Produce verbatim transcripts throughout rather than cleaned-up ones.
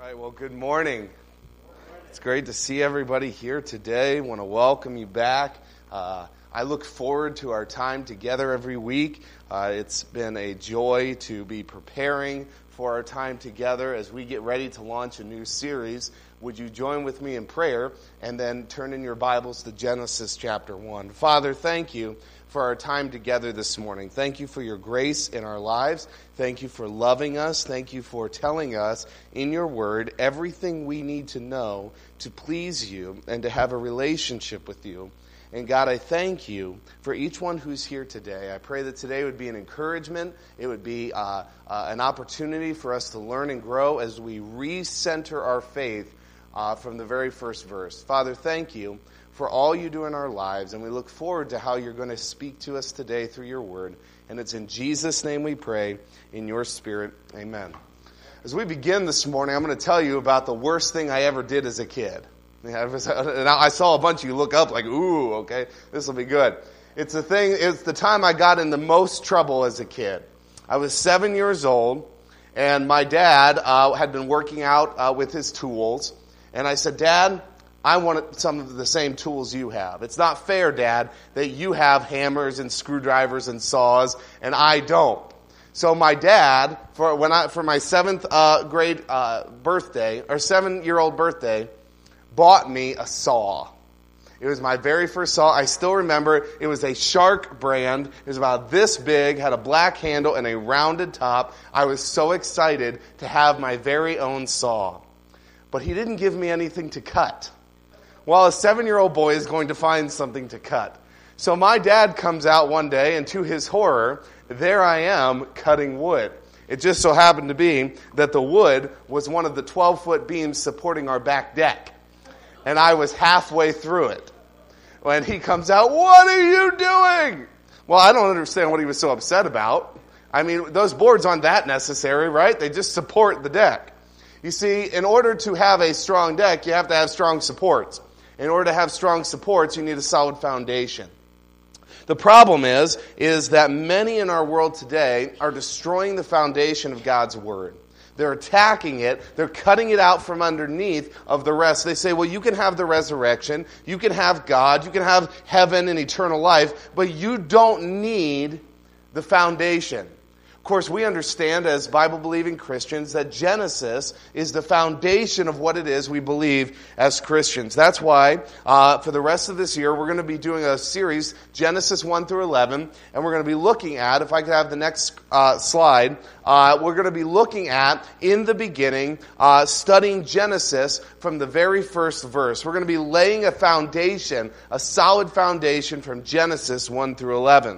right, well, good morning. It's great to see everybody here today. I want to welcome you back. Uh, I look forward to our time together every week. Uh, it's been a joy to be preparing for our time together as we get ready to launch a new series. Would you join with me in prayer and then turn in your Bibles to Genesis chapter one. Father, thank you for our time together this morning. Thank you for your grace in our lives. Thank you for loving us. Thank you for telling us in your word everything we need to know to please you and to have a relationship with you. And God, I thank you for each one who's here today. I pray that today would be an encouragement. It would be uh, uh, an opportunity for us to learn and grow as we recenter our faith uh, from the very first verse. Father, thank you for all you do in our lives, and we look forward to how you're going to speak to us today through your word. And it's in Jesus' name we pray, in your spirit, amen. As we begin this morning, I'm going to tell you about the worst thing I ever did as a kid. And I saw a bunch of you look up like, ooh, okay, this will be good. It's the thing, it's the time I got in the most trouble as a kid. I was seven years old, and my dad uh, had been working out uh, with his tools. And I said, Dad, I want some of the same tools you have. It's not fair, Dad, that you have hammers and screwdrivers and saws, and I don't. So my dad, for when I for my seventh uh, grade uh, birthday, or seven-year-old birthday, bought me a saw. It was my very first saw. I still remember it was a Shark brand. It was about this big, had a black handle and a rounded top. I was so excited to have my very own saw. But he didn't give me anything to cut. Well, a seven-year-old boy is going to find something to cut. So my dad comes out one day, and to his horror, there I am cutting wood. It just so happened to be that the wood was one of the twelve-foot beams supporting our back deck. And I was halfway through it. When he comes out, what are you doing? Well, I don't understand what he was so upset about. I mean, those boards aren't that necessary, right? They just support the deck. You see, in order to have a strong deck, you have to have strong supports. In order to have strong supports, you need a solid foundation. The problem is, is that many in our world today are destroying the foundation of God's Word. They're attacking it. They're cutting it out from underneath of the rest. They say, well, you can have the resurrection. You can have God. You can have heaven and eternal life. But you don't need the foundation. Of course, we understand as Bible-believing Christians that Genesis is the foundation of what it is we believe as Christians. That's why uh, for the rest of this year, we're going to be doing a series, Genesis one through eleven, and we're going to be looking at, if I could have the next uh, slide, uh, we're going to be looking at, in the beginning, uh, studying Genesis from the very first verse. We're going to be laying a foundation, a solid foundation from Genesis one through eleven.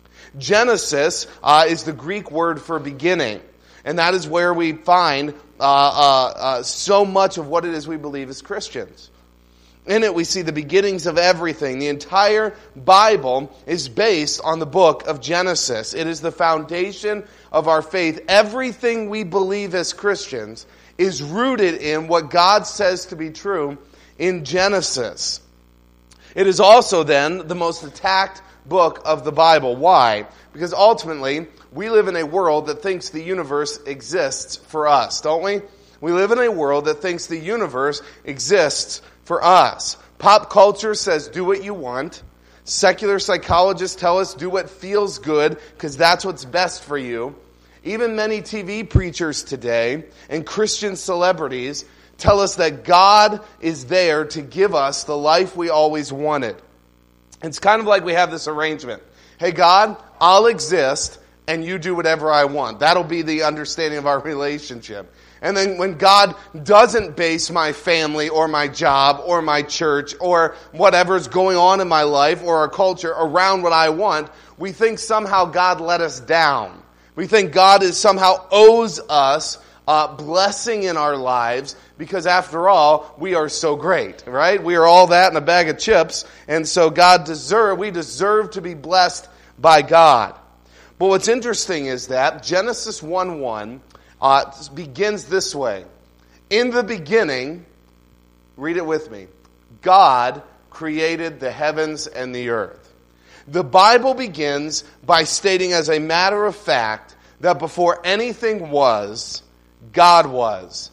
Genesis uh, is the Greek word for beginning, and that is where we find uh, uh, uh, so much of what it is we believe as Christians. In it, we see the beginnings of everything. The entire Bible is based on the book of Genesis. It is the foundation of our faith. Everything we believe as Christians is rooted in what God says to be true in Genesis. It is also, then, the most attacked book of the Bible. Why? Because ultimately, we live in a world that thinks the universe exists for us, don't we? We live in a world that thinks the universe exists for us. Pop culture says do what you want. Secular psychologists tell us do what feels good because that's what's best for you. Even many T V preachers today and Christian celebrities tell us that God is there to give us the life we always wanted. It's kind of like we have this arrangement. Hey, God, I'll exist and you do whatever I want. That'll be the understanding of our relationship. And then when God doesn't base my family or my job or my church or whatever's going on in my life or our culture around what I want, we think somehow God let us down. We think God is somehow owes us Uh, blessing in our lives because after all, we are so great, right? We are all that in a bag of chips, and so God deserve, we deserve to be blessed by God. But what's interesting is that Genesis one one uh, begins this way. In the beginning, read it with me, God created the heavens and the earth. The Bible begins by stating as a matter of fact that before anything was, God was.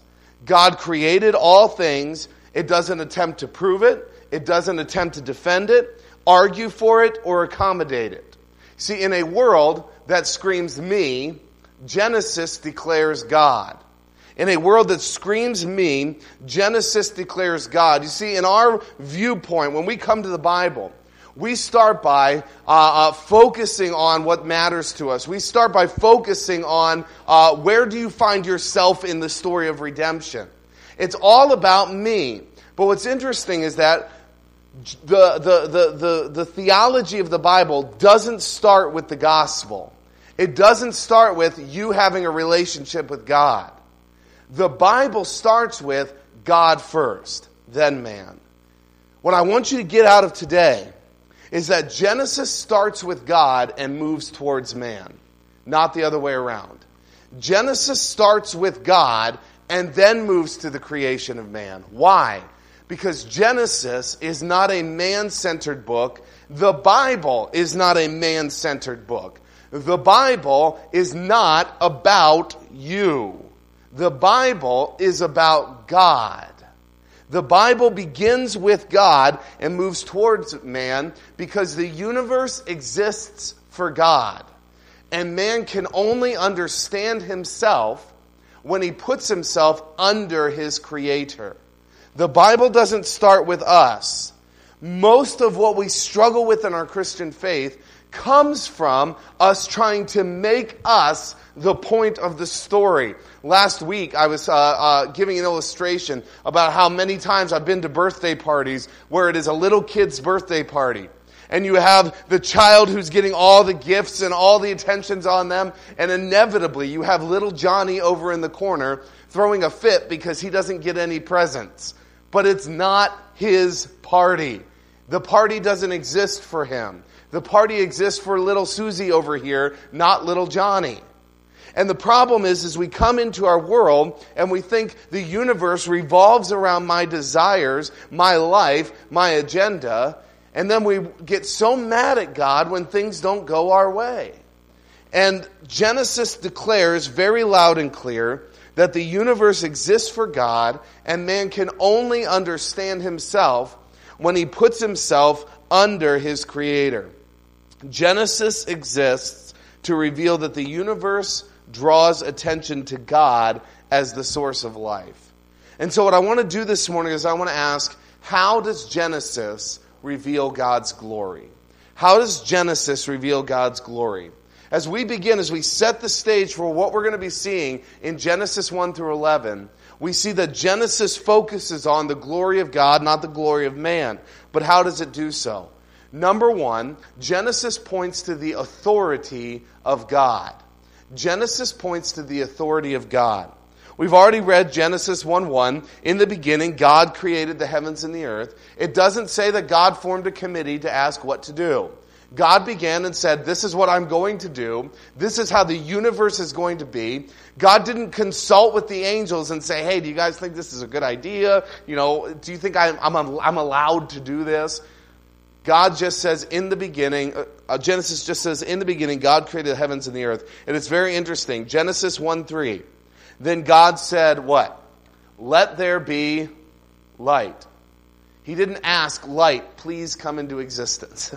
God created all things. It doesn't attempt to prove it. It doesn't attempt to defend it, argue for it, or accommodate it. See, in a world that screams me, Genesis declares God. In a world that screams me, Genesis declares God. You see, in our viewpoint, when we come to the Bible, we start by uh, uh, focusing on what matters to us. We start by focusing on uh, where do you find yourself in the story of redemption. It's all about me. But what's interesting is that the, the, the, the, the theology of the Bible doesn't start with the gospel. It doesn't start with you having a relationship with God. The Bible starts with God first, then man. What I want you to get out of today is that Genesis starts with God and moves towards man, not the other way around. Genesis starts with God and then moves to the creation of man. Why? Because Genesis is not a man-centered book. The Bible is not a man-centered book. The Bible is not about you. The Bible is about God. The Bible begins with God and moves towards man because the universe exists for God. And man can only understand himself when he puts himself under his Creator. The Bible doesn't start with us. Most of what we struggle with in our Christian faith comes from us trying to make us the point of the story. Last week, I was uh, uh, giving an illustration about how many times I've been to birthday parties where it is a little kid's birthday party. And you have the child who's getting all the gifts and all the attentions on them. And inevitably, you have little Johnny over in the corner throwing a fit because he doesn't get any presents. But it's not his party. The party doesn't exist for him. The party exists for little Susie over here, not little Johnny. And the problem is, is we come into our world and we think the universe revolves around my desires, my life, my agenda. And then we get so mad at God when things don't go our way. And Genesis declares very loud and clear that the universe exists for God and man can only understand himself when he puts himself under his Creator. Genesis exists to reveal that the universe draws attention to God as the source of life. And so what I want to do this morning is I want to ask, how does Genesis reveal God's glory? How does Genesis reveal God's glory? As we begin, as we set the stage for what we're going to be seeing in Genesis one through eleven, we see that Genesis focuses on the glory of God, not the glory of man. But how does it do so? Number one, Genesis points to the authority of God. Genesis points to the authority of God. We've already read Genesis one one. In the beginning, God created the heavens and the earth. It doesn't say that God formed a committee to ask what to do. God began and said, this is what I'm going to do. This is how the universe is going to be. God didn't consult with the angels and say, hey, do you guys think this is a good idea? You know, do you think I'm, I'm, I'm allowed to do this? God just says in the beginning, uh, Genesis just says in the beginning, God created the heavens and the earth. And it's very interesting. Genesis one three. Then God said what? Let there be light. He didn't ask light, please come into existence.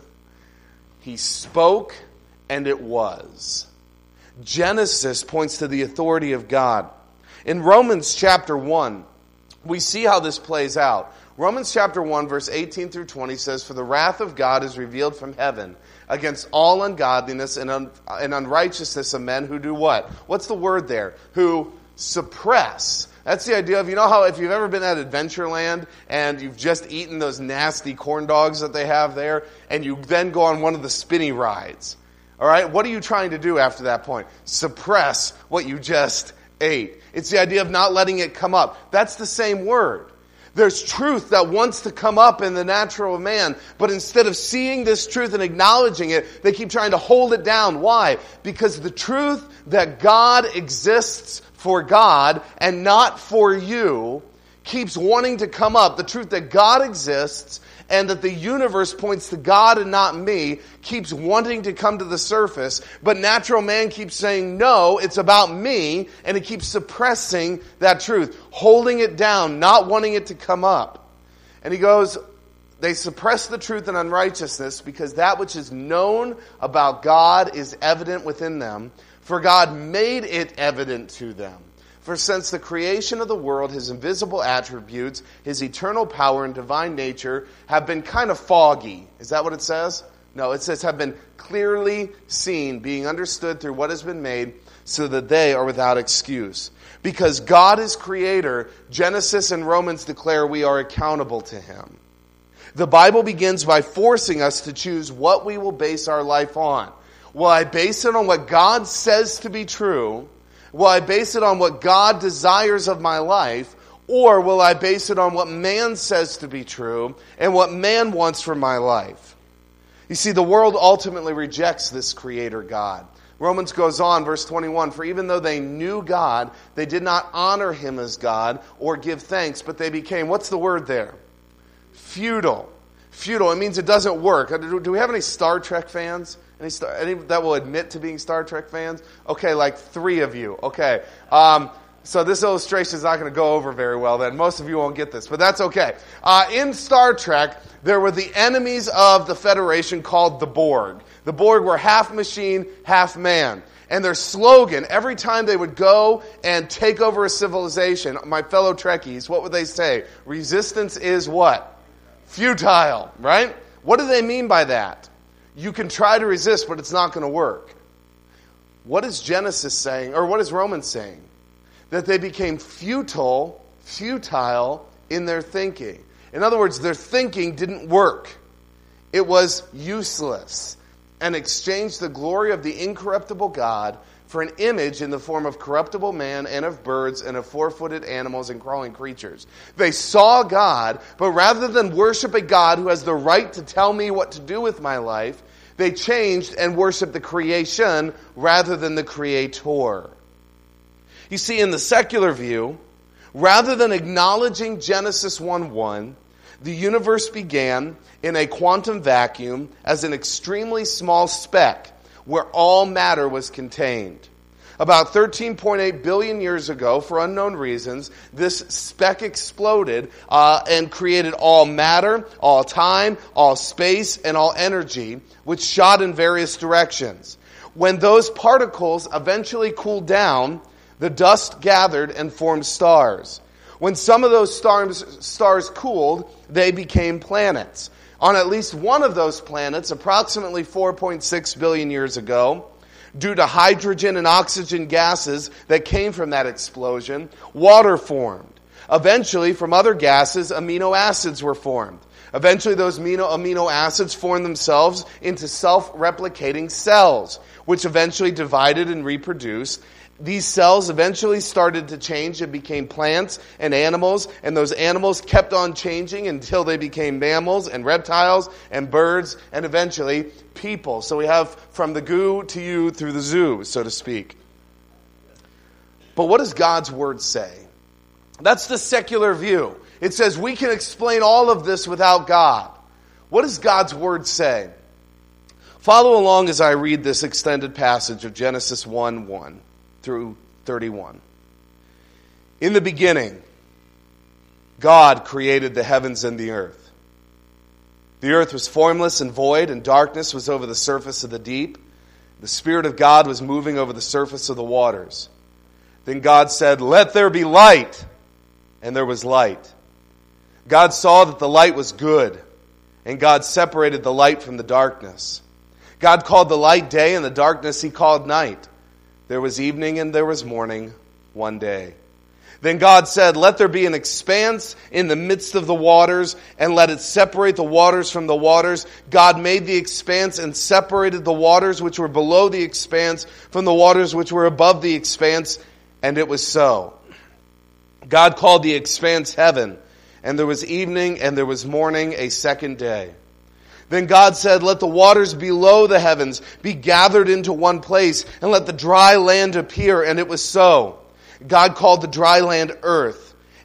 He spoke and it was. Genesis points to the authority of God. In Romans chapter one, we see how this plays out. Romans chapter one, verse eighteen through twenty says, for the wrath of God is revealed from heaven against all ungodliness and, un- and unrighteousness of men who do what? What's the word there? Who suppress. That's the idea of, you know how if you've ever been at Adventureland and you've just eaten those nasty corn dogs that they have there, and you then go on one of the spinny rides. All right, what are you trying to do after that point? Suppress what you just ate. It's the idea of not letting it come up. That's the same word. There's truth that wants to come up in the natural man, but instead of seeing this truth and acknowledging it, they keep trying to hold it down. Why? Because the truth that God exists for God and not for you keeps wanting to come up. The truth that God exists and that the universe points to God and not me keeps wanting to come to the surface. But natural man keeps saying, no, it's about me. And it keeps suppressing that truth, holding it down, not wanting it to come up. And he goes, they suppress the truth and unrighteousness because that which is known about God is evident within them. For God made it evident to them. For since the creation of the world, his invisible attributes, his eternal power and divine nature have been kind of foggy. Is that what it says? No, it says have been clearly seen, being understood through what has been made, so that they are without excuse. Because God is creator, Genesis and Romans declare we are accountable to him. The Bible begins by forcing us to choose what we will base our life on. Will I base it on what God says to be true? Will I base it on what God desires of my life? Or will I base it on what man says to be true and what man wants for my life? You see, the world ultimately rejects this creator God. Romans goes on, verse twenty-one, for even though they knew God, they did not honor him as God or give thanks, but they became, what's the word there? Futile. Futile, it means it doesn't work. Do we have any Star Trek fans? Any, Star, any that will admit to being Star Trek fans? Okay, like three of you. Okay. Um, so this illustration is not going to go over very well then. Most of you won't get this, but that's okay. Uh, in Star Trek, there were the enemies of the Federation called the Borg. The Borg were half machine, half man. And their slogan, every time they would go and take over a civilization, my fellow Trekkies, what would they say? Resistance is what? Futile, right? What do they mean by that? You can try to resist, but it's not going to work. What is Genesis saying, or what is Romans saying? That they became futile, futile in their thinking. In other words, their thinking didn't work. It was useless. And exchanged the glory of the incorruptible God for an image in the form of corruptible man and of birds and of four-footed animals and crawling creatures. They saw God, but rather than worship a God who has the right to tell me what to do with my life, they changed and worshiped the creation rather than the creator. You see, in the secular view, rather than acknowledging Genesis one one, the universe began in a quantum vacuum as an extremely small speck where all matter was contained. About thirteen point eight billion years ago, for unknown reasons, this speck exploded uh, and created all matter, all time, all space, and all energy, which shot in various directions. When those particles eventually cooled down, the dust gathered and formed stars. When some of those stars, stars cooled, they became planets. On at least one of those planets, approximately four point six billion years ago, due to hydrogen and oxygen gases that came from that explosion, water formed. Eventually, from other gases, amino acids were formed. Eventually, those amino, amino acids formed themselves into self-replicating cells, which eventually divided and reproduced. These cells eventually started to change and became plants and animals, and those animals kept on changing until they became mammals and reptiles and birds and eventually people. So we have from the goo to you through the zoo, so to speak. But what does God's word say? That's the secular view. It says we can explain all of this without God. What does God's word say? Follow along as I read this extended passage of Genesis one one. Through thirty-one. In the beginning, God created the heavens and the earth. The earth was formless and void, and darkness was over the surface of the deep. The Spirit of God was moving over the surface of the waters. Then God said, "Let there be light," and there was light. God saw that the light was good, and God separated the light from the darkness. God called the light day, and the darkness he called night. There was evening and there was morning one day. Then God said, "Let there be an expanse in the midst of the waters, and let it separate the waters from the waters." God made the expanse and separated the waters which were below the expanse from the waters which were above the expanse, and it was so. God called the expanse heaven, and there was evening and there was morning a second day. Then God said, "Let the waters below the heavens be gathered into one place, and let the dry land appear." And it was so. God called the dry land earth,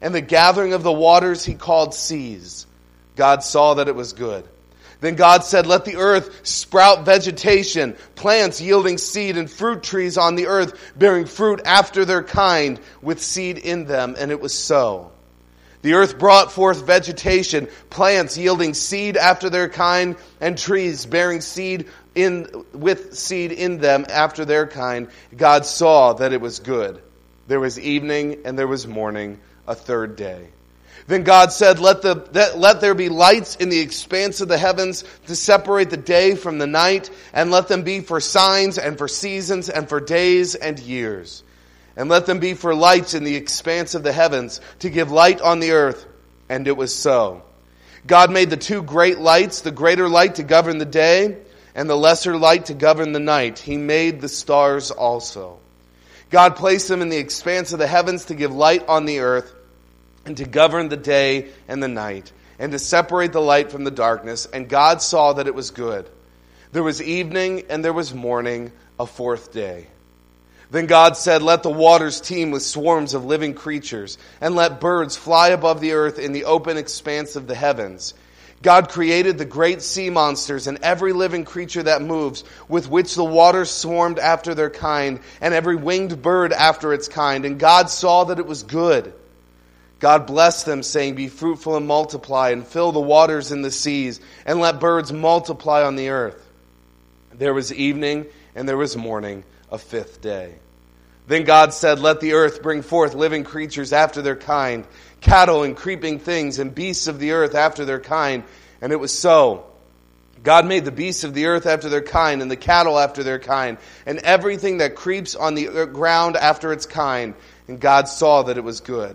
and the gathering of the waters he called seas. God saw that it was good. Then God said, let the earth sprout vegetation, plants yielding seed, and fruit trees on the earth, bearing fruit after their kind, with seed in them. And it was so. The earth brought forth vegetation, plants yielding seed after their kind, and trees bearing seed in with seed in them after their kind. God saw that it was good. There was evening and there was morning, a third day. Then God said, let, the, let, let there be lights in the expanse of the heavens to separate the day from the night, and let them be for signs and for seasons and for days and years. And let them be for lights in the expanse of the heavens to give light on the earth. And it was so. God made the two great lights, the greater light to govern the day, and the lesser light to govern the night. He made the stars also. God placed them in the expanse of the heavens to give light on the earth, and to govern the day and the night, and to separate the light from the darkness. And God saw that it was good. There was evening and there was morning, a fourth day. Then God said, let the waters teem with swarms of living creatures, and let birds fly above the earth in the open expanse of the heavens. God created the great sea monsters and every living creature that moves, with which the waters swarmed after their kind, and every winged bird after its kind. And God saw that it was good. God blessed them, saying, be fruitful and multiply, and fill the waters in the seas, and let birds multiply on the earth. There was evening and there was morning, a fifth day. Then God said, let the earth bring forth living creatures after their kind, cattle and creeping things, and beasts of the earth after their kind. And it was so. God made the beasts of the earth after their kind, and the cattle after their kind, and everything that creeps on the ground after its kind. And God saw that it was good.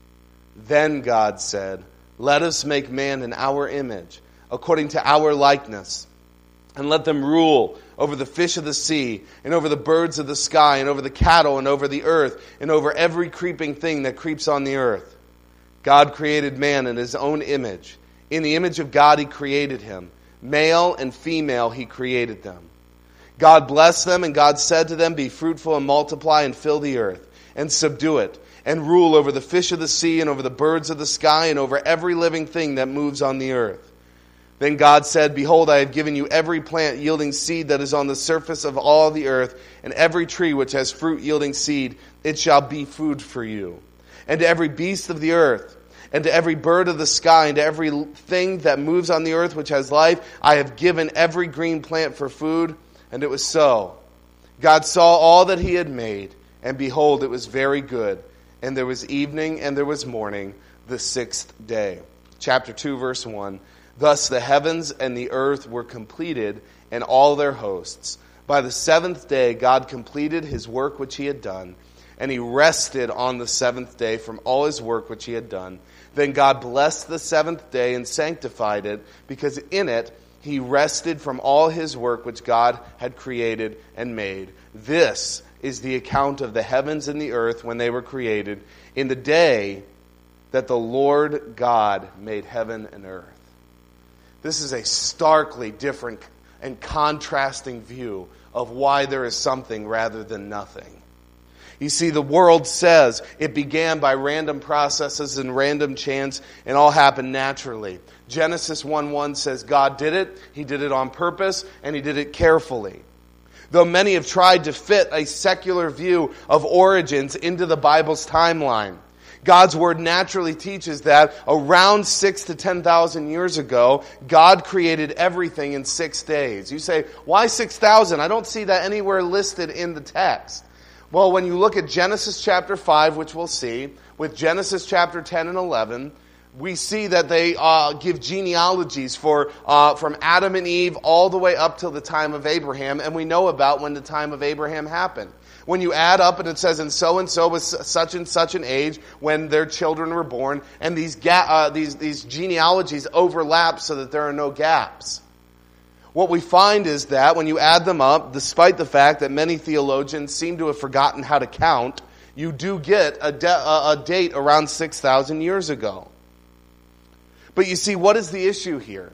Then God said, let us make man in our image, according to our likeness, and let them rule over the fish of the sea, and over the birds of the sky, and over the cattle, and over the earth, and over every creeping thing that creeps on the earth. God created man in his own image. In the image of God he created him. Male and female he created them. God blessed them, and God said to them, be fruitful and multiply and fill the earth, and subdue it, and rule over the fish of the sea, and over the birds of the sky, and over every living thing that moves on the earth. Then God said, behold, I have given you every plant yielding seed that is on the surface of all the earth, and every tree which has fruit yielding seed, it shall be food for you. And to every beast of the earth, and to every bird of the sky, and to every thing that moves on the earth which has life, I have given every green plant for food. And it was so. God saw all that he had made, and behold, it was very good. And there was evening and there was morning, the sixth day. Chapter two, verse one. Thus the heavens and the earth were completed, and all their hosts. By the seventh day God completed his work which he had done, and he rested on the seventh day from all his work which he had done. Then God blessed the seventh day and sanctified it, because in it he rested from all his work which God had created and made. This is the account of the heavens and the earth when they were created, in the day that the Lord God made heaven and earth. This is a starkly different and contrasting view of why there is something rather than nothing. You see, the world says it began by random processes and random chance, and all happened naturally. Genesis one one says God did it, he did it on purpose, and he did it carefully. Though many have tried to fit a secular view of origins into the Bible's timeline, God's Word naturally teaches that around six to ten thousand years ago, God created everything in six days. You say, why six thousand? I don't see that anywhere listed in the text. Well, when you look at Genesis chapter five, which we'll see, with Genesis chapter ten and eleven, we see that they uh, give genealogies for uh, from Adam and Eve all the way up till the time of Abraham, and we know about when the time of Abraham happened. When you add up and it says, and so and so was such and such an age when their children were born, and these ga- uh, these these genealogies overlap so that there are no gaps. What we find is that when you add them up, despite the fact that many theologians seem to have forgotten how to count, you do get a, de- a date around six thousand years ago. But you see, what is the issue here?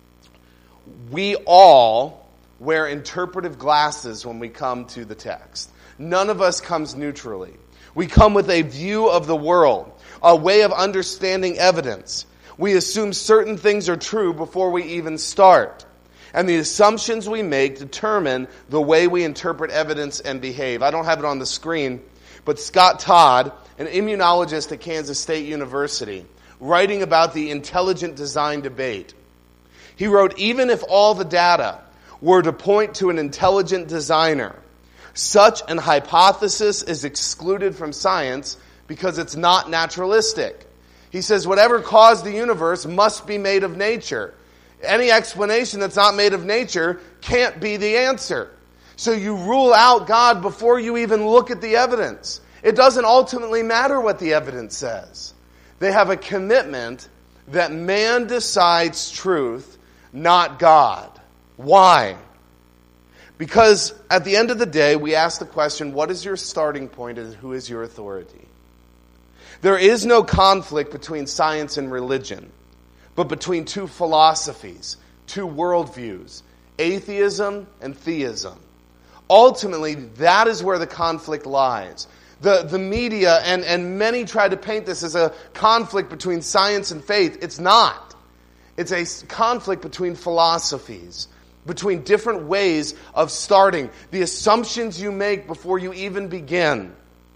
We all wear interpretive glasses when we come to the text. None of us comes neutrally. We come with a view of the world. a way of understanding evidence. We assume certain things are true before we even start. And the assumptions we make determine the way we interpret evidence and behave. I don't have it on the screen, but Scott Todd, an immunologist at Kansas State University, writing about the intelligent design debate, he wrote, even if all the data were to point to an intelligent designer, such an hypothesis is excluded from science because it's not naturalistic. He says whatever caused the universe must be made of nature. Any explanation that's not made of nature can't be the answer. So you rule out God before you even look at the evidence. It doesn't ultimately matter what the evidence says. They have a commitment that man decides truth, not God. Why? Because at the end of the day, we ask the question, what is your starting point and who is your authority? There is no conflict between science and religion, but between two philosophies, two worldviews, atheism and theism. Ultimately, that is where the conflict lies. The, the media and, and many try to paint this as a conflict between science and faith. It's not. It's a conflict between philosophies, between different ways of starting, the assumptions you make before you even begin.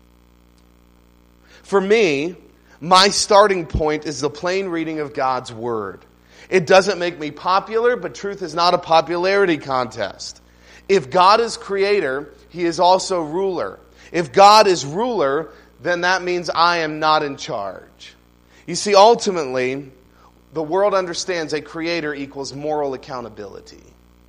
For me, my starting point is the plain reading of God's Word. It doesn't make me popular, but truth is not a popularity contest. If God is creator, He is also ruler. If God is ruler, then that means I am not in charge. You see, ultimately, the world understands a creator equals moral accountability.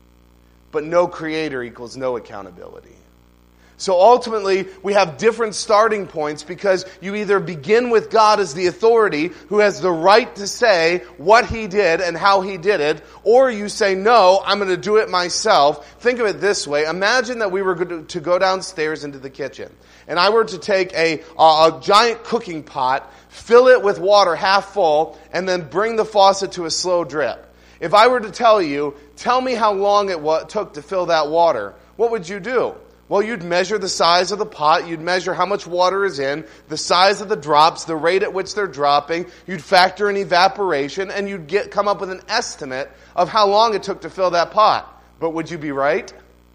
But no creator equals no accountability. So ultimately, we have different starting points because you either begin with God as the authority who has the right to say what He did and how He did it, or you say, no, I'm going to do it myself. Think of it this way. Imagine that we were going to go downstairs into the kitchen, and I were to take a, a, a giant cooking pot, fill it with water half full, and then bring the faucet to a slow drip. If I were to tell you, tell me how long it wa- took to fill that water, what would you do? Well, you'd measure the size of the pot, you'd measure how much water is in, the size of the drops, the rate at which they're dropping, you'd factor in evaporation, and you'd get come up with an estimate of how long it took to fill that pot. But would you be right?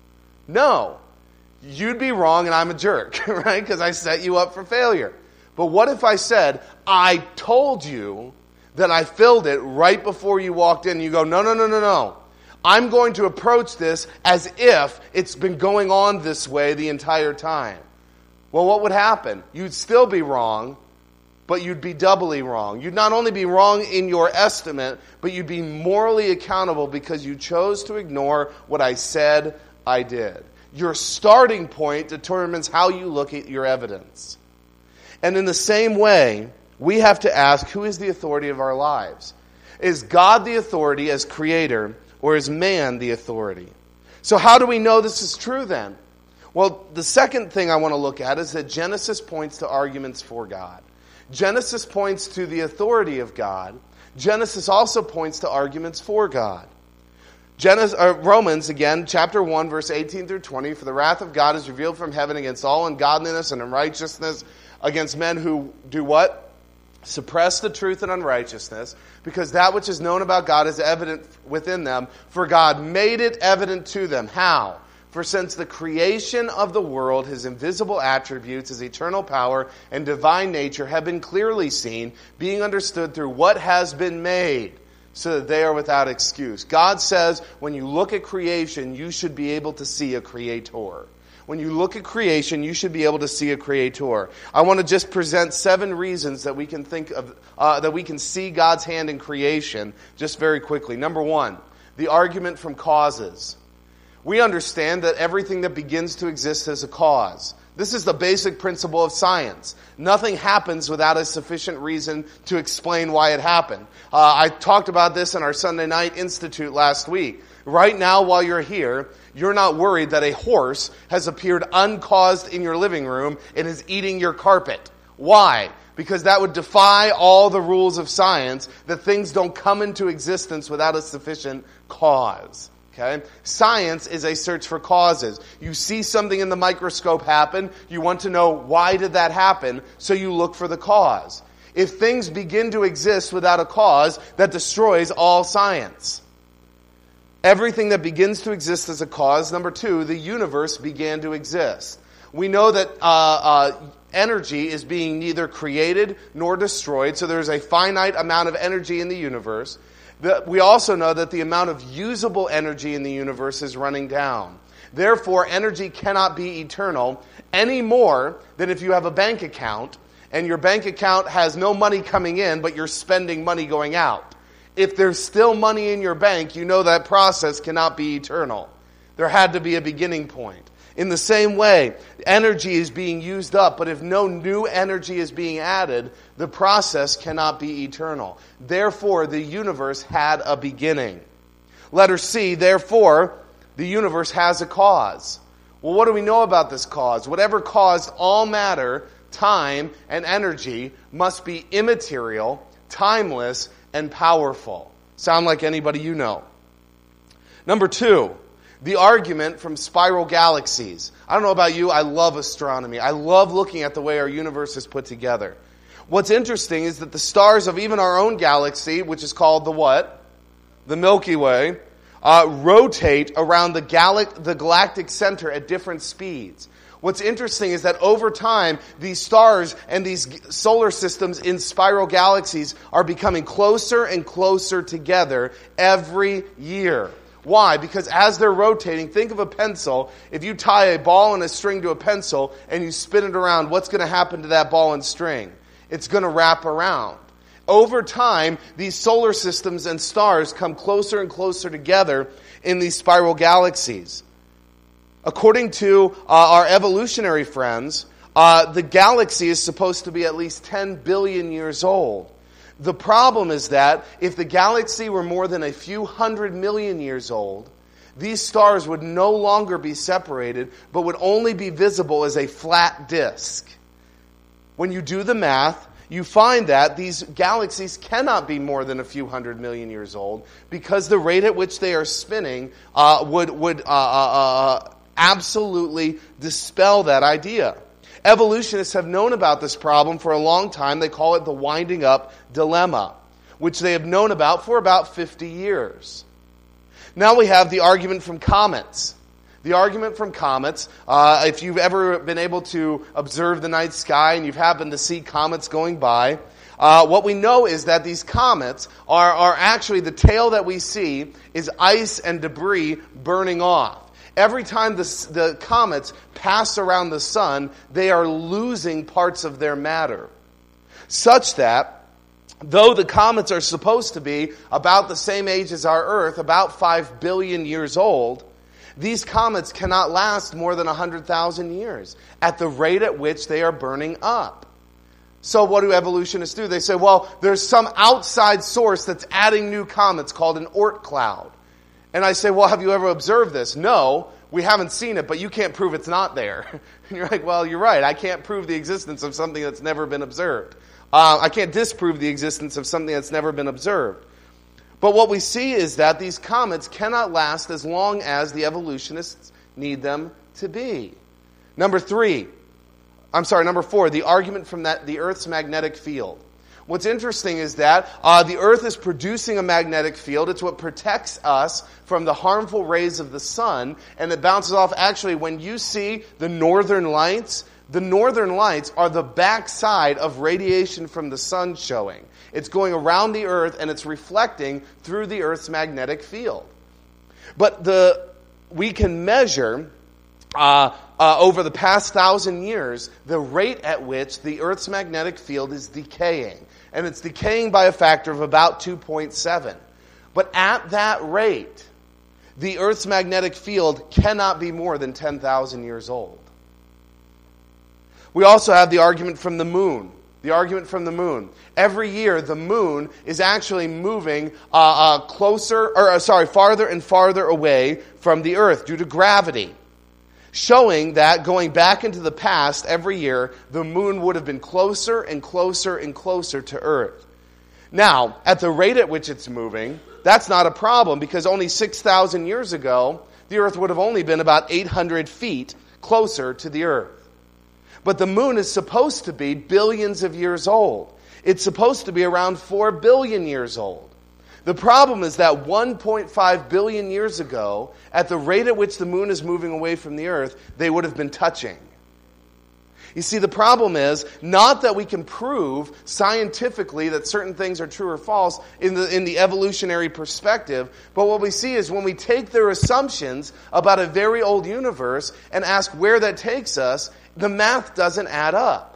No. You'd be wrong and I'm a jerk, right? Because I set you up for failure. But what if I said, I told you that I filled it right before you walked in, and you go, no, no, no, no, no. I'm going to approach this as if it's been going on this way the entire time. Well, what would happen? You'd still be wrong, but you'd be doubly wrong. You'd not only be wrong in your estimate, but you'd be morally accountable because you chose to ignore what I said I did. Your starting point determines how you look at your evidence. And in the same way, we have to ask, who is the authority of our lives? Is God the authority as creator, or is man the authority? So how do we know this is true then? Well, the second thing I want to look at is that Genesis points to arguments for God. Genesis points to the authority of God. Genesis also points to arguments for God. Genesis, uh, Romans, again, chapter one, verse eighteen through twenty, for the wrath of God is revealed from heaven against all ungodliness and unrighteousness, against men who do what? Suppress the truth and unrighteousness, because that which is known about God is evident within them, for God made it evident to them. How? For since the creation of the world, His invisible attributes, His eternal power and divine nature have been clearly seen, being understood through what has been made, so that they are without excuse. God says when you look at creation, you should be able to see a creator. When you look at creation, you should be able to see a creator. I want to just present seven reasons that we can think of, uh, that we can see God's hand in creation just very quickly. Number one, the argument from causes. We understand that everything that begins to exist has a cause. This is the basic principle of science. Nothing happens without a sufficient reason to explain why it happened. Uh, I talked about this in our Sunday Night Institute last week. Right now, while you're here, you're not worried that a horse has appeared uncaused in your living room and is eating your carpet. Why? Because that would defy all the rules of science, that things don't come into existence without a sufficient cause. Okay? Science is a search for causes. You see something in the microscope happen, you want to know why did that happen, so you look for the cause. if things begin to exist without a cause that destroys all science. Everything that begins to exist as a cause. Number two, the universe began to exist. We know that uh, uh, energy is being neither created nor destroyed, so there's a finite amount of energy in the universe. The, we also know that the amount of usable energy in the universe is running down. Therefore, energy cannot be eternal any more than if you have a bank account and your bank account has no money coming in, but you're spending money going out. If there's still money in your bank, you know that process cannot be eternal. There had to be a beginning point. In the same way, energy is being used up, but if no new energy is being added, the process cannot be eternal. Therefore, the universe had a beginning. Letter C, therefore, the universe has a cause. Well, what do we know about this cause? Whatever caused all matter, time, and energy must be immaterial, timeless, and powerful. Sound like anybody you know. Number two, the argument from spiral galaxies. I don't know about you, I love astronomy. I love looking at the way our universe is put together. What's interesting is that the stars of even our own galaxy, which is called the what? The Milky Way, uh, rotate around the, gal- the galactic center at different speeds. What's interesting is that over time, these stars and these solar systems in spiral galaxies are becoming closer and closer together every year. Why? Because as they're rotating, think of a pencil. If you tie a ball and a string to a pencil and you spin it around, what's going to happen to that ball and string? It's going to wrap around. Over time, these solar systems and stars come closer and closer together in these spiral galaxies. According to uh, our evolutionary friends, uh, the galaxy is supposed to be at least ten billion years old. The problem is that if the galaxy were more than a few hundred million years old, these stars would no longer be separated, but would only be visible as a flat disk. When you do the math, you find that these galaxies cannot be more than a few hundred million years old because the rate at which they are spinning uh, would, would uh, uh, uh, absolutely dispel that idea. Evolutionists have known about this problem for a long time. They call it the winding up dilemma, which they have known about for about fifty years. Now we have the argument from comets. The argument from comets, uh, if you've ever been able to observe the night sky and you've happened to see comets going by, uh, what we know is that these comets are, are actually, the tail that we see is ice and debris burning off. Every time the, the comets pass around the sun, they are losing parts of their matter. Such that, though the comets are supposed to be about the same age as our Earth, about five billion years old, these comets cannot last more than one hundred thousand years at the rate at which they are burning up. So what do evolutionists do? They say, well, there's some outside source that's adding new comets called an Oort cloud. And I say, well, have you ever observed this? No, we haven't seen it, but you can't prove it's not there. And you're like, well, you're right. I can't prove the existence of something that's never been observed. Uh, I can't disprove the existence of something that's never been observed. But what we see is that these comets cannot last as long as the evolutionists need them to be. Number three, I'm sorry, number four, the argument from that the Earth's magnetic field. What's interesting is that uh, the Earth is producing a magnetic field. It's what protects us from the harmful rays of the sun, and it bounces off. Actually, when you see the northern lights, the northern lights are the backside of radiation from the sun showing. It's going around the Earth, and it's reflecting through the Earth's magnetic field. But the we can measure uh, uh, over the past thousand years the rate at which the Earth's magnetic field is decaying. And it's decaying by a factor of about two point seven. But at that rate, the Earth's magnetic field cannot be more than ten thousand years old. We also have the argument from the moon. The argument from the moon. Every year, the moon is actually moving uh, uh, closer, or uh, sorry, farther and farther away from the Earth due to gravity, showing that going back into the past every year, the moon would have been closer and closer and closer to Earth. Now, at the rate at which it's moving, that's not a problem because only six thousand years ago, the Earth would have only been about eight hundred feet closer to the Earth. But the moon is supposed to be billions of years old. It's supposed to be around four billion years old. The problem is that one point five billion years ago, at the rate at which the moon is moving away from the earth, they would have been touching. You see, the problem is not that we can prove scientifically that certain things are true or false in the, in the evolutionary perspective, but what we see is when we take their assumptions about a very old universe and ask where that takes us, the math doesn't add up.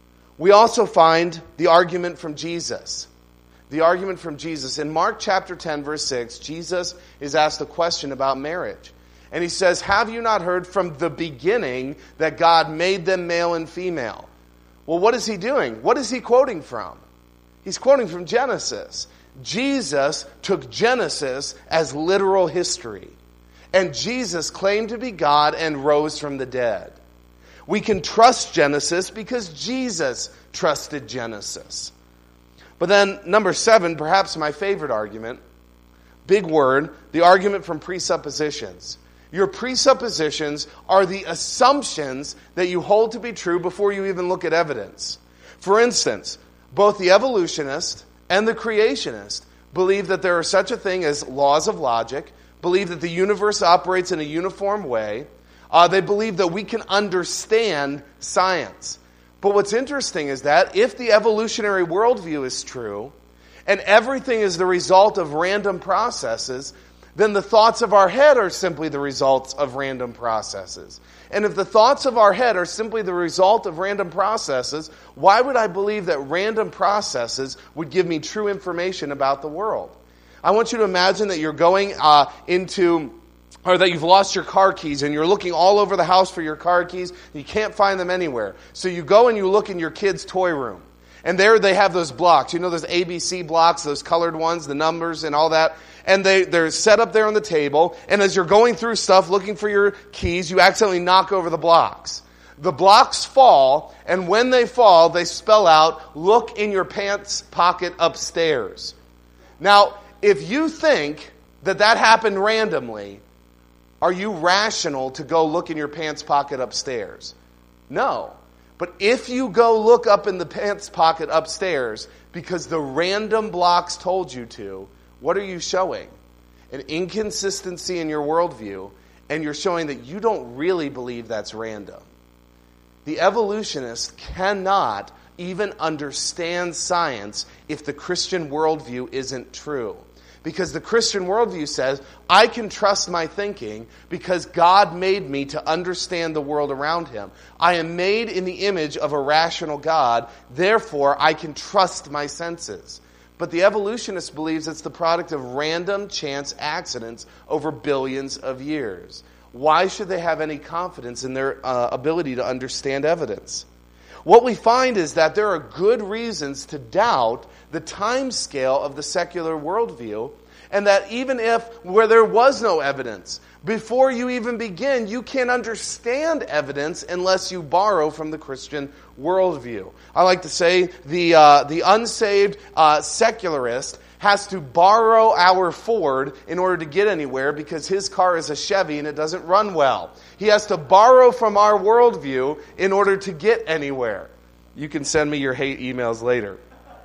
We also find the argument from Jesus. The argument from Jesus. In Mark chapter ten, verse six, Jesus is asked a question about marriage. And he says, have you not heard from the beginning that God made them male and female? Well, what is he doing? What is he quoting from? He's quoting from Genesis. Jesus took Genesis as literal history. And Jesus claimed to be God and rose from the dead. We can trust Genesis because Jesus trusted Genesis. But then, number seven, perhaps my favorite argument, big word, the argument from presuppositions. Your presuppositions are the assumptions that you hold to be true before you even look at evidence. For instance, both the evolutionist and the creationist believe that there are such a thing as laws of logic, believe that the universe operates in a uniform way. Uh, they believe that we can understand science. But what's interesting is that if the evolutionary worldview is true, and everything is the result of random processes, then the thoughts of our head are simply the results of random processes. And if the thoughts of our head are simply the result of random processes, why would I believe that random processes would give me true information about the world? I want you to imagine that you're going uh, into, or that you've lost your car keys and you're looking all over the house for your car keys. You can't find them anywhere. So you go and you look in your kid's toy room. And there they have those blocks. You know those A B C blocks, those colored ones, the numbers and all that? And they, they're set up there on the table. And as you're going through stuff, looking for your keys, you accidentally knock over the blocks. The blocks fall, and when they fall, they spell out, look in your pants pocket upstairs. Now, if you think that that happened randomly, are you rational to go look in your pants pocket upstairs? No. But if you go look up in the pants pocket upstairs because the random blocks told you to, what are you showing? An inconsistency in your worldview, and you're showing that you don't really believe that's random. The evolutionist cannot even understand science if the Christian worldview isn't true. Because the Christian worldview says, I can trust my thinking because God made me to understand the world around him. I am made in the image of a rational God, therefore I can trust my senses. But the evolutionist believes it's the product of random chance accidents over billions of years. Why should they have any confidence in their uh, ability to understand evidence? What we find is that there are good reasons to doubt the time scale of the secular worldview, and that even if, where there was no evidence, before you even begin, you can't understand evidence unless you borrow from the Christian worldview. I like to say the uh, the unsaved uh, secularist has to borrow our Ford in order to get anywhere because his car is a Chevy and it doesn't run well. He has to borrow from our worldview in order to get anywhere. You can send me your hate emails later.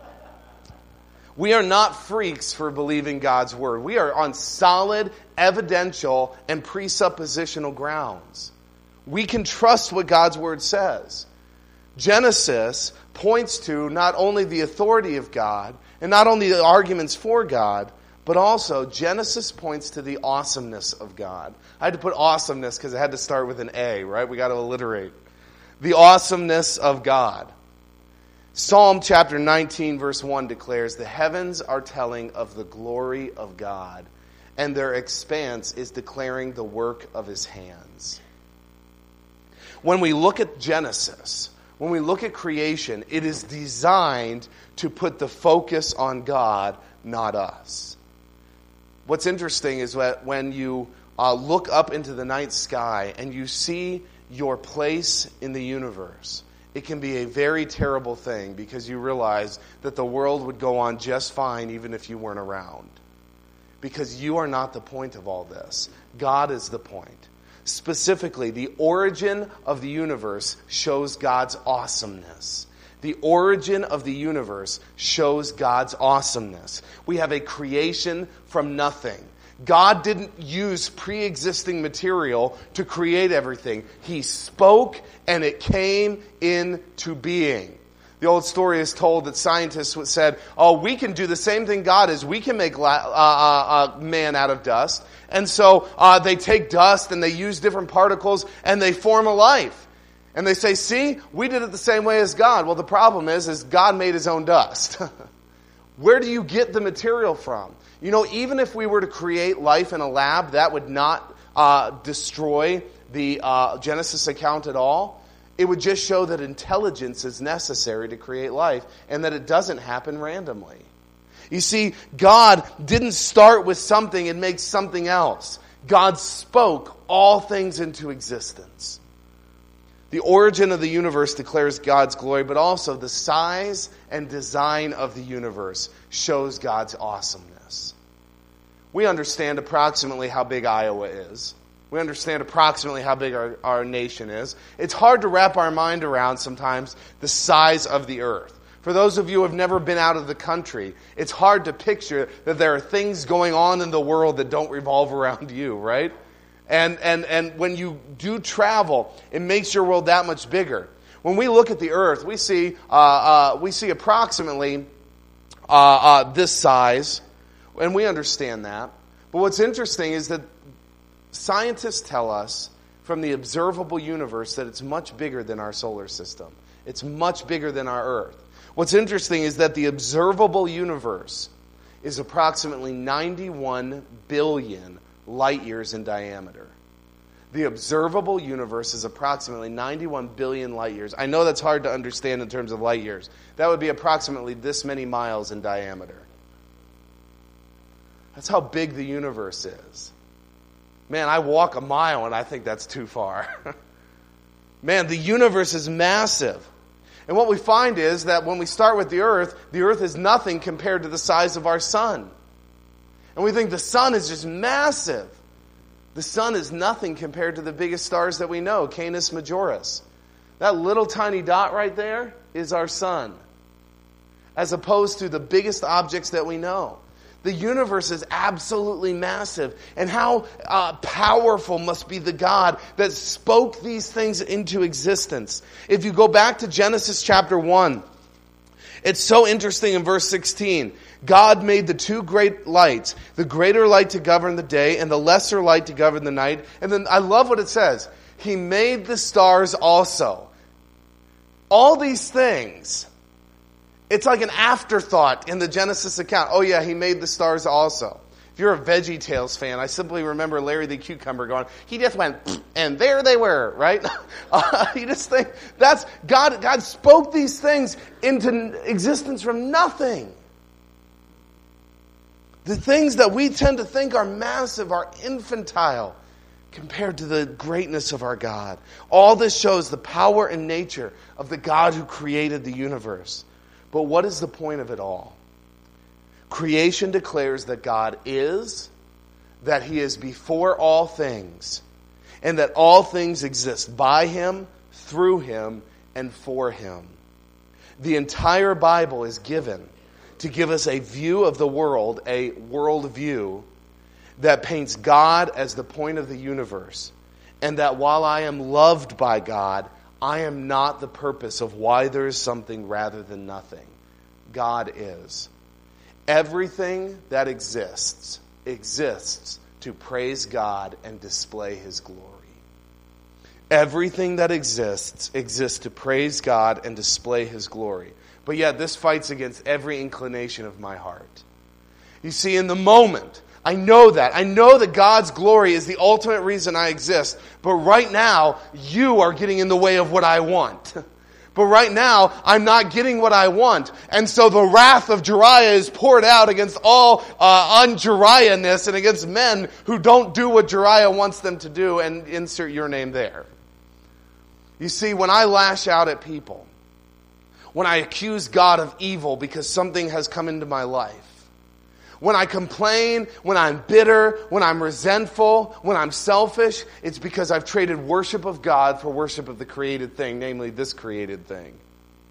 We are not freaks for believing God's word. We are on solid, evidential, and presuppositional grounds. We can trust what God's word says. Genesis points to not only the authority of God, and not only the arguments for God, but also Genesis points to the awesomeness of God. I had to put awesomeness because it had to start with an A, right? We got to alliterate. The awesomeness of God. Psalm chapter nineteen verse one declares, the heavens are telling of the glory of God, and their expanse is declaring the work of his hands. When we look at Genesis, when we look at creation, it is designed to put the focus on God, not us. What's interesting is that when you uh, look up into the night sky and you see your place in the universe, it can be a very terrible thing because you realize that the world would go on just fine even if you weren't around. Because you are not the point of all this. God is the point. Specifically, the origin of the universe shows God's awesomeness. The origin of the universe shows God's awesomeness. We have a creation from nothing. God didn't use pre-existing material to create everything. He spoke and it came into being. The old story is told that scientists said, oh, we can do the same thing God is. We can make la- uh, uh, man out of dust. And so uh, they take dust and they use different particles and they form a life. And they say, see, we did it the same way as God. Well, the problem is, is God made his own dust. Where do you get the material from? You know, even if we were to create life in a lab, that would not uh, destroy the uh, Genesis account at all. It would just show that intelligence is necessary to create life and that it doesn't happen randomly. You see, God didn't start with something and make something else. God spoke all things into existence. The origin of the universe declares God's glory, but also the size and design of the universe shows God's awesomeness. We understand approximately how big Iowa is. We understand approximately how big our, our nation is. It's hard to wrap our mind around sometimes the size of the earth. For those of you who have never been out of the country, it's hard to picture that there are things going on in the world that don't revolve around you, right? And and and when you do travel, it makes your world that much bigger. When we look at the earth, we see uh, uh, we see approximately uh, uh, this size, and we understand that. But what's interesting is that scientists tell us from the observable universe that it's much bigger than our solar system. It's much bigger than our Earth. What's interesting is that the observable universe is approximately ninety-one billion light years in diameter. The observable universe is approximately ninety-one billion light years. I know that's hard to understand in terms of light years. That would be approximately this many miles in diameter. That's how big the universe is. Man, I walk a mile and I think that's too far. Man, the universe is massive. And what we find is that when we start with the earth, the earth is nothing compared to the size of our sun. And we think the sun is just massive. The sun is nothing compared to the biggest stars that we know, Canis Majoris. That little tiny dot right there is our sun, as opposed to the biggest objects that we know. The universe is absolutely massive. And how uh, powerful must be the God that spoke these things into existence. If you go back to Genesis chapter one, it's so interesting in verse sixteen. God made the two great lights, the greater light to govern the day and the lesser light to govern the night. And then I love what it says. He made the stars also. All these things, it's like an afterthought in the Genesis account. Oh yeah, he made the stars also. If you're a VeggieTales fan, I simply remember Larry the Cucumber going, he just went, and there they were, right? Uh, you just think, that's, God, God spoke these things into existence from nothing. The things that we tend to think are massive are infantile compared to the greatness of our God. All this shows the power and nature of the God who created the universe. But what is the point of it all? Creation declares that God is, that He is before all things, and that all things exist by Him, through Him, and for Him. The entire Bible is given to give us a view of the world, a world view, that paints God as the point of the universe, and that while I am loved by God, I am not the purpose of why there is something rather than nothing. God is. Everything that exists, exists to praise God and display His glory. Everything that exists, exists to praise God and display His glory. But yet this fights against every inclination of my heart. You see, in the moment, I know that. I know that God's glory is the ultimate reason I exist. But right now, you are getting in the way of what I want. But right now, I'm not getting what I want. And so the wrath of Jeriah is poured out against all uh, un-Jeriah-ness and against men who don't do what Jeriah wants them to do, and insert your name there. You see, when I lash out at people, when I accuse God of evil because something has come into my life, when I complain, when I'm bitter, when I'm resentful, when I'm selfish, it's because I've traded worship of God for worship of the created thing, namely this created thing.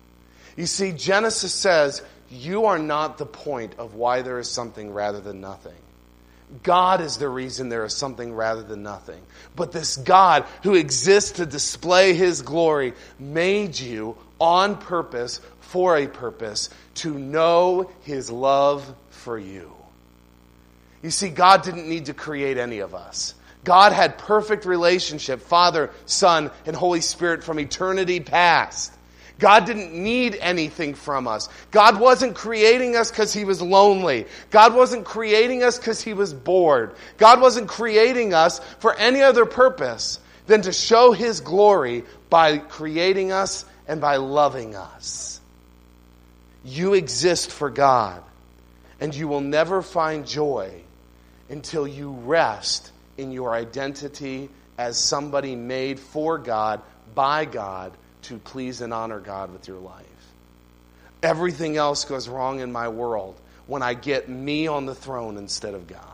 You see, Genesis says, you are not the point of why there is something rather than nothing. God is the reason there is something rather than nothing. But this God who exists to display His glory made you on purpose, for a purpose, to know His love for you. You see, God didn't need to create any of us. God had perfect relationship, Father, Son, and Holy Spirit from eternity past. God didn't need anything from us. God wasn't creating us because He was lonely. God wasn't creating us because He was bored. God wasn't creating us for any other purpose than to show His glory by creating us and by loving us. You exist for God, and you will never find joy until you rest in your identity as somebody made for God, by God, to please and honor God with your life. Everything else goes wrong in my world when I get me on the throne instead of God.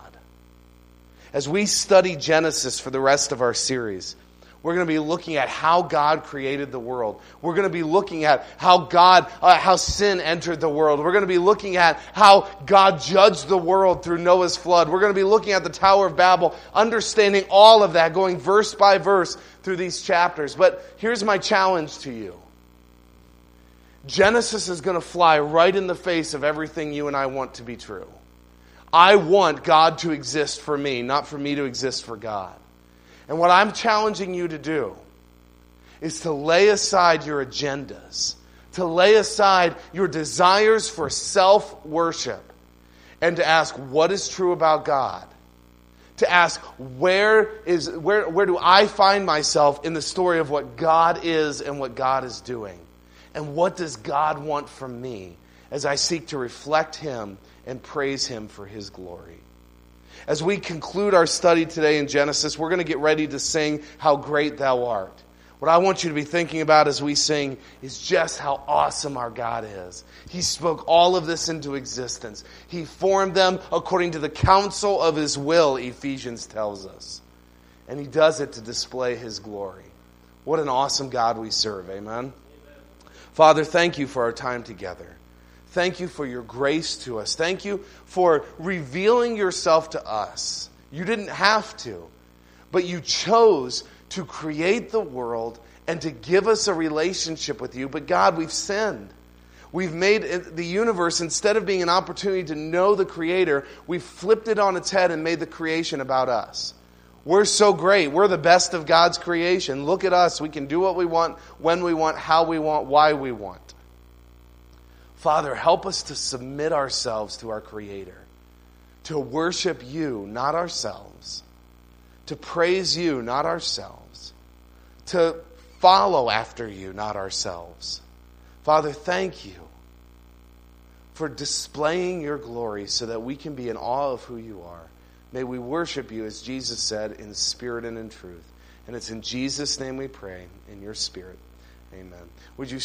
As we study Genesis for the rest of our series, we're going to be looking at how God created the world. We're going to be looking at how God, uh, how sin entered the world. We're going to be looking at how God judged the world through Noah's flood. We're going to be looking at the Tower of Babel, understanding all of that, going verse by verse through these chapters. But here's my challenge to you. Genesis is going to fly right in the face of everything you and I want to be true. I want God to exist for me, not for me to exist for God. And what I'm challenging you to do is to lay aside your agendas, to lay aside your desires for self-worship, and to ask what is true about God. To ask where is where where do I find myself in the story of what God is and what God is doing? And what does God want from me as I seek to reflect Him and praise Him for His glory? As we conclude our study today in Genesis, we're going to get ready to sing How Great Thou Art. What I want you to be thinking about as we sing is just how awesome our God is. He spoke all of this into existence. He formed them according to the counsel of His will, Ephesians tells us. And He does it to display His glory. What an awesome God we serve, amen? Amen. Father, thank You for our time together. Thank You for Your grace to us. Thank You for revealing Yourself to us. You didn't have to, but You chose to create the world and to give us a relationship with You. But God, we've sinned. We've made the universe, instead of being an opportunity to know the Creator, we've flipped it on its head and made the creation about us. We're so great. We're the best of God's creation. Look at us. We can do what we want, when we want, how we want, why we want. Father, help us to submit ourselves to our Creator, to worship You, not ourselves, to praise You, not ourselves, to follow after You, not ourselves. Father, thank You for displaying Your glory so that we can be in awe of who You are. May we worship You, as Jesus said, in spirit and in truth. And it's in Jesus' name we pray, in Your Spirit. Amen. Would you